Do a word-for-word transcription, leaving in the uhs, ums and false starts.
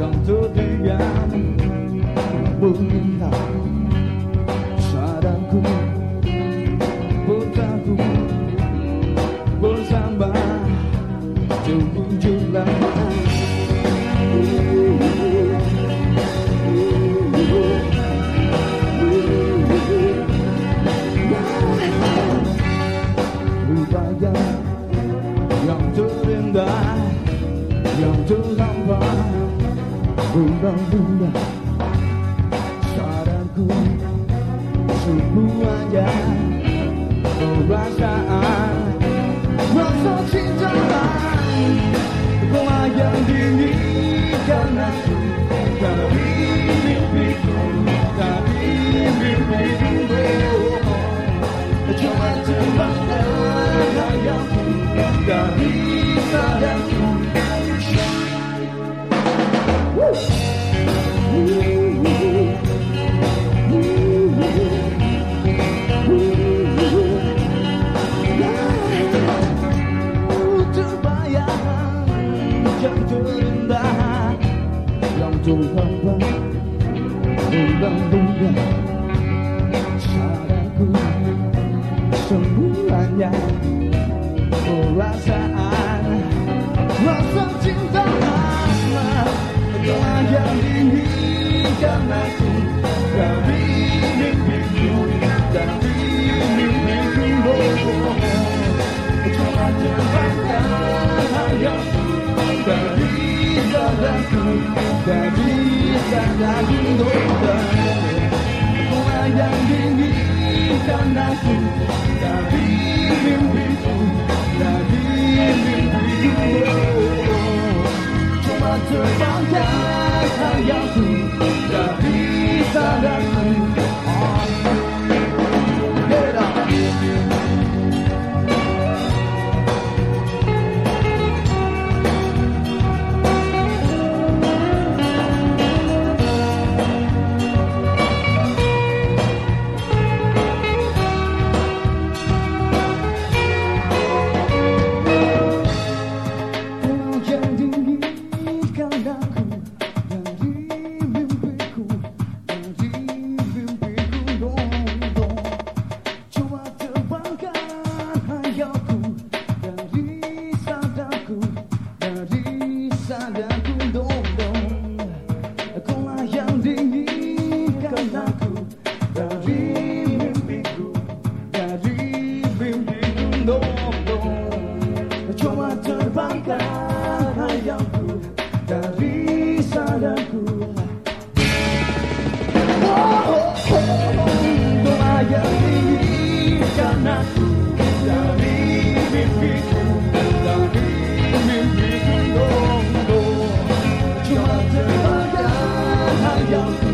yang terdiam meminta sadarku, putraku bersama terwujud lama. Upaya yang terindah, yang terhampa, bunda-bunda sadarku semuanya perasaan rasa cinta Kau yang diinginkan aku dari mimpiku, dari mimpiku. Coba terbangkan hayalku dari sadarku. Yang terindah, yang terhampa, bunda-bunda sadarku semuanya perasaan rasa cinta Kau yang diinginkan aku dari mimpiku, dari mimpiku. Coba terbangkan hayalku dari sadarku, dari sadarku. Kau yang diinginkan aku dari mimpiku, dari mimpiku. Coba terbangkan hayalku dari sadarku. Coba terbangkan hayalku dari sadarku. Oh, oh, oh, doa yang diinginkan aku dari mimpiku, dari mimpiku. Oh, oh, coba terbangkan hayalku